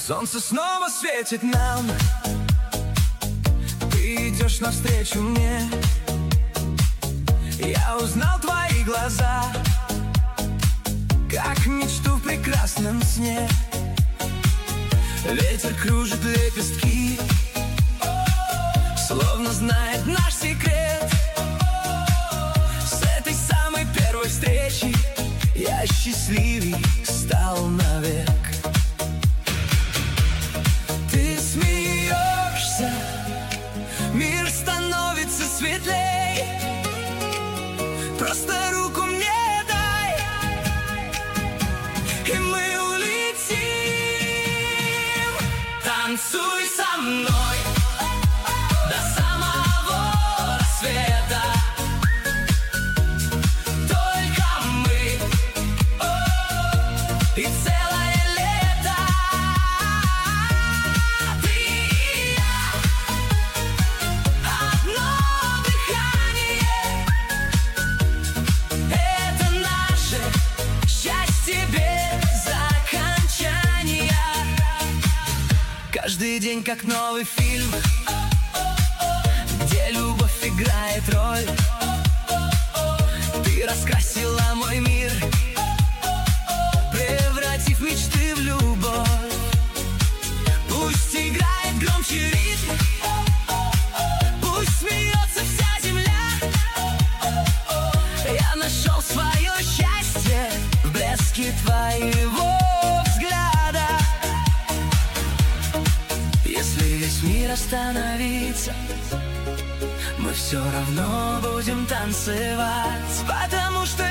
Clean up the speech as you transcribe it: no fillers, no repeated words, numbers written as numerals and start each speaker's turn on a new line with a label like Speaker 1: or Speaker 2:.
Speaker 1: Солнце снова светит нам, ты идешь навстречу мне. Я узнал твои глаза, как мечту в прекрасном сне. Ветер кружит лепестки, словно знает наш секрет. С этой самой первой встречи я счастливей стал навек. Ты смеешься, мир становится светлей. Просто руку мне дай, и мы улетим. Танцуй со мной до самого рассвета. Только мы и целое лето. Ты и я, одно дыхание. Это наше счастье без окончания. Каждый день как новый фильм, где любовь играет роль. Ты раскрасила мой мир, превратив мечты в любовь. Пусть играет громче ритм, пусть смеется вся земля. Я нашел свое счастье в блеске твоего взгляда. Если весь мир остановится, мы все равно будем танцевать, потому что